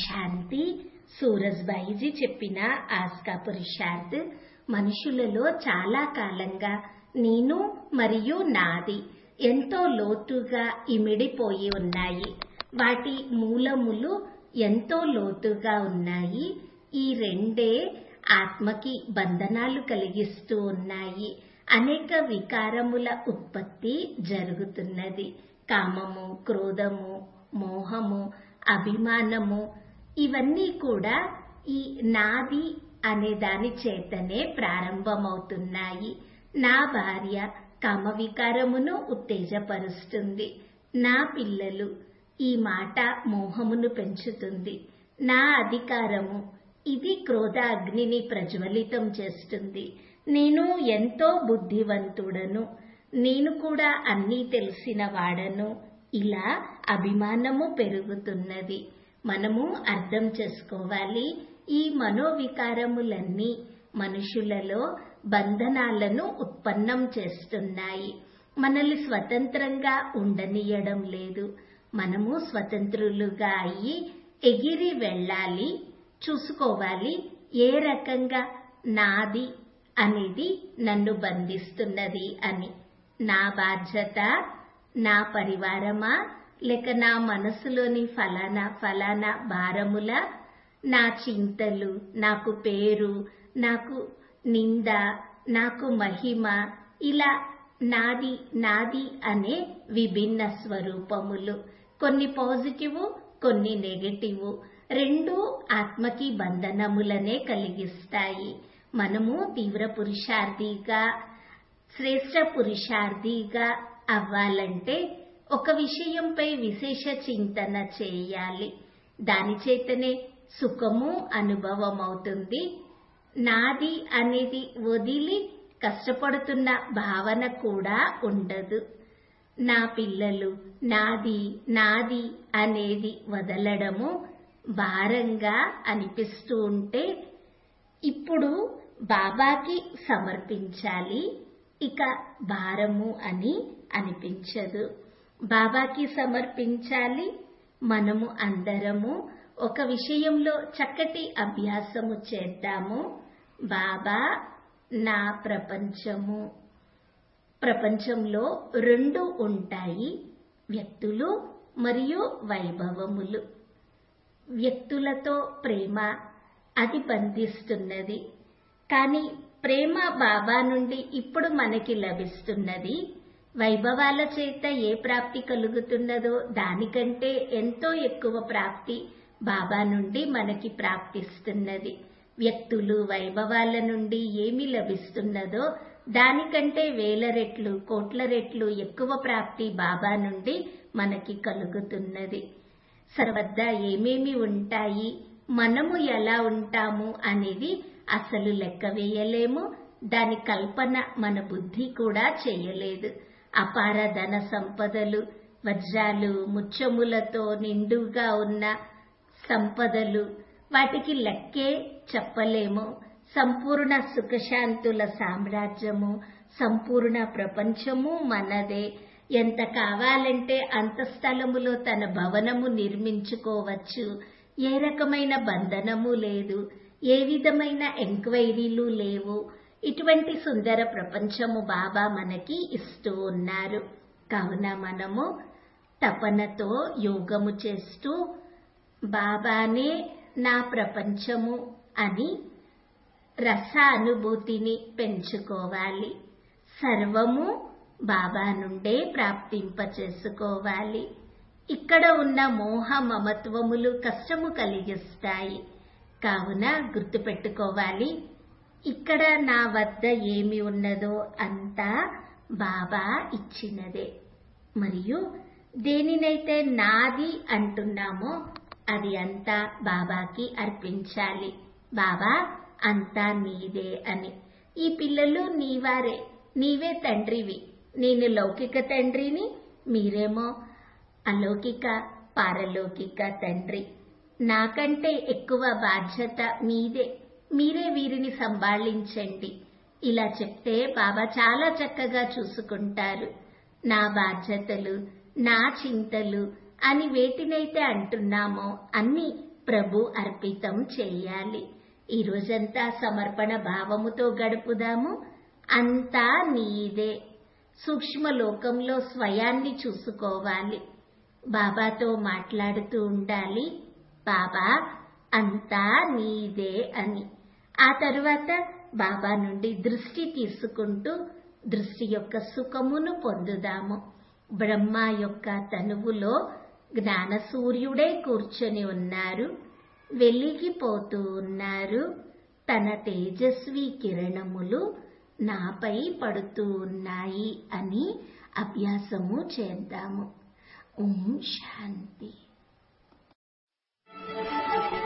శాంతి. సూరజ్బాయిజీ చెప్పిన ఆస్కా పురుషార్థ్. మనుషులలో చాలా కాలంగా నేను మరియు నాది ఎంతో లోతుగా ఇమిడిపోయి ఉన్నాయి. వాటి మూలములు ఎంతో లోతుగా ఉన్నాయి. ఈ రెండే ఆత్మకి బంధనాలు కలిగిస్తూ ఉన్నాయి. అనేక వికారముల ఉత్పత్తి జరుగుతున్నది. కామము, క్రోధము, మోహము, అభిమానము ఇవన్నీ కూడా ఈ నాది అనే దాని చేతనే ప్రారంభమవుతున్నాయి. నా భార్య కామ వికారమును ఉత్తేజపరుస్తుంది. నా పిల్లలు ఈ మాట మోహమును పెంచుతుంది. నా అధికారము ఇది క్రోధ అగ్నిని ప్రజ్వలితం చేస్తుంది. నేను ఎంతో బుద్ధివంతుడను, నేను కూడా అన్నీ తెలిసిన వాడను. ఇలా అభిమానము పెరుగుతున్నది. మనము అర్థం చేసుకోవాలి, ఈ మనోవికారములన్నీ మనుషులలో బంధనాలను ఉత్పన్నం చేస్తున్నాయి. మనల్ని స్వతంత్రంగా ఉండనీయడం లేదు. మనము స్వతంత్రులుగా అయ్యి ఎగిరి వెళ్ళాలి. చూసుకోవాలి ఏ రకంగా నాది అనేది నన్ను బంధిస్తున్నది అని. నా బాధ్యత నా పరివారమా, లేక నా మనసులోని ఫలానా భారముల, నా చింతలు, నాకు పేరు, నాకు నింద, నాకు మహిమ, ఇలా నాది నాది అనే విభిన్న స్వరూపములు. కొన్ని పాజిటివ్, కొన్ని నెగటివ్. రెండు ఆత్మకి బంధనములనే కలిగిస్తాయి. మనము తీవ్ర పురుషార్థిగా, శ్రేష్ట పురుషార్థిగా అవ్వాలంటే ఒక విషయంపై విశేష చింతన చేయాలి. దాని చేతనే సుఖము అనుభవం అవుతుంది. నాది అనేది వదిలి కష్టపడుతున్న భావన కూడా ఉండదు. నా పిల్లలు నాది నాది అనేది వదలడము భారంగా అనిపిస్తూ ఉంటే ఇప్పుడు బాబాకి సమర్పించాలి. ఇక భారము అని అనిపించదు. బాబాకి సమర్పించాలి. మనము అందరము ఒక విషయంలో చక్కటి అభ్యాసము చేద్దాము. బాబా నా ప్రపంచము. ప్రపంచంలో రెండు ఉంటాయి, వ్యక్తులు మరియు వైభవములు. వ్యక్తులతో ప్రేమ అది బంధిస్తున్నది. కానీ ప్రేమ బాబా నుండి ఇప్పుడు మనకి లభిస్తున్నది. వైభవాల చేత ఏ ప్రాప్తి కలుగుతున్నదో దానికంటే ఎంతో ఎక్కువ ప్రాప్తి బాబా నుండి మనకి ప్రాప్తిస్తున్నది. వ్యక్తులు వైభవాల నుండి ఏమి లభిస్తున్నదో దానికంటే వేల రెట్లు, కోట్ల రెట్లు ఎక్కువ ప్రాప్తి బాబా నుండి మనకి కలుగుతున్నది. సర్వదా ఏమేమి ఉంటాయి, మనము ఎలా ఉంటాము అనేది అసలు లెక్క వేయలేము. దాని కల్పన మన బుద్ధి కూడా చేయలేదు. అపార ధన సంపదలు, వజ్రాలు, ముత్యములతో నిండుగా ఉన్న సంపదలు, వాటికి లెక్కే చెప్పలేము. సంపూర్ణ సుఖశాంతుల సామ్రాజ్యము, సంపూర్ణ ప్రపంచము మనదే. ఎంత కావాలంటే అంత స్థలములో తన భవనము నిర్మించుకోవచ్చు. ఏ రకమైన బంధనము లేదు, ఏ విధమైన ఎంక్వైరీలు లేవు. ఇటువంటి సుందర ప్రపంచము బాబా మనకి ఇస్తూ ఉన్నారు. కావున మనము తపనతో యోగము చేస్తూ బాబానే నా ప్రపంచము అని రస అనుభూతిని పెంచుకోవాలి. సర్వము బాబా నుండే ప్రాప్తింప చేసుకోవాలి. ఇక్కడ ఉన్న మోహ మమత్వములు కష్టము కలిగిస్తాయి. కావున గుర్తుపెట్టుకోవాలి, ఇక్కడ నా వద్ద ఏమి ఉన్నదో అంతా బాబా ఇచ్చినదే. మరియు దేనినైతే నాది అంటున్నామో అది అంతా బాబాకి అర్పించాలి. బాబా అంతా నీదే అని. ఈ పిల్లలు నీవారే, నీవే తండ్రివి. నేను లౌకిక తండ్రిని, మీరేమో అలౌకిక పారలౌకిక తండ్రి. నాకంటే ఎక్కువ బాధ్యత మీదే, మీరే వీరిని సంభాళించండి. ఇలా చెప్తే బాబా చాలా చక్కగా చూసుకుంటారు. నా బాధ్యతలు, నా చింతలు అని వేటినైతే అంటున్నామో అన్ని ప్రభు అర్పితం చేయాలి. ఈ రోజంతా సమర్పణ భావముతో గడుపుదాము. అంతా నీదే. సూక్ష్మ లోకంలో స్వయాన్ని చూసుకోవాలి. బాబాతో మాట్లాడుతూ ఉండాలి, బాబా అంతా నీదే అని. ఆ తరువాత బాబా నుండి దృష్టి తీసుకుంటూ దృష్టి యొక్క సుఖమును పొందుదాము. బ్రహ్మ యొక్క తనువులో జ్ఞాన సూర్యుడే కూర్చొని ఉన్నారు, వెలిగిపోతూ ఉన్నారు. తన తేజస్వి కిరణములు నాపై పడుతూ ఉన్నాయి అని అభ్యాసము చేద్దాము. ఓం శాంతి.